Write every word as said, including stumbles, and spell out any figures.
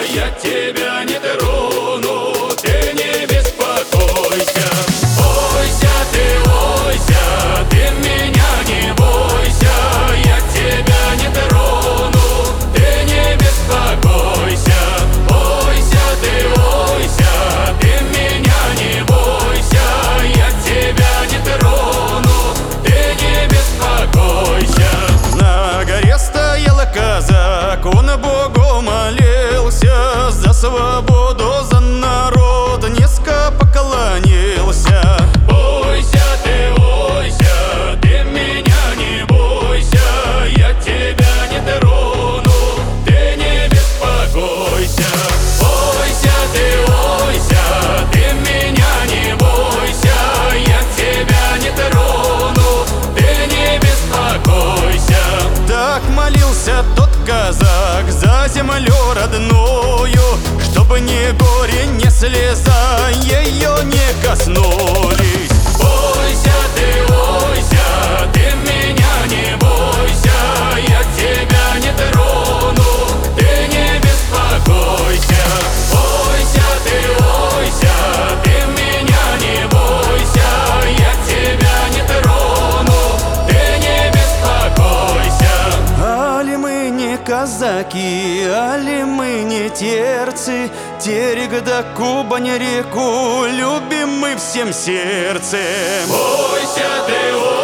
я тебя не трону, ты не беспокойся. Ойся ты, ойся, ты меня не бойся, я тебя не трону, ты не беспокойся. Ойся ты, ойся, ты меня не бойся, я тебя не трону, ты не беспокойся. На горе стоял казак, он Богу молился за свободу, за народ, низко поклонился. Бойся ты, ойся, ты меня не бойся, я тебя не трону, ты не беспокойся. Бойся ты, ойся, ты меня не бойся, я тебя не трону, ты не беспокойся. Так молился тот казак за землю родную, чтобы ни горе, ни слеза ее не коснулись. Бойся ты, ойся, ты меня не бойся, я тебя не трону, ты не беспокойся. Бойся ты, ойся, ты меня не бойся, я тебя не трону, ты не беспокойся. Али мы не казаки, али мы не терцы, Терег да Кубань реку любим мы всем сердцем. Бойся ты, ойся.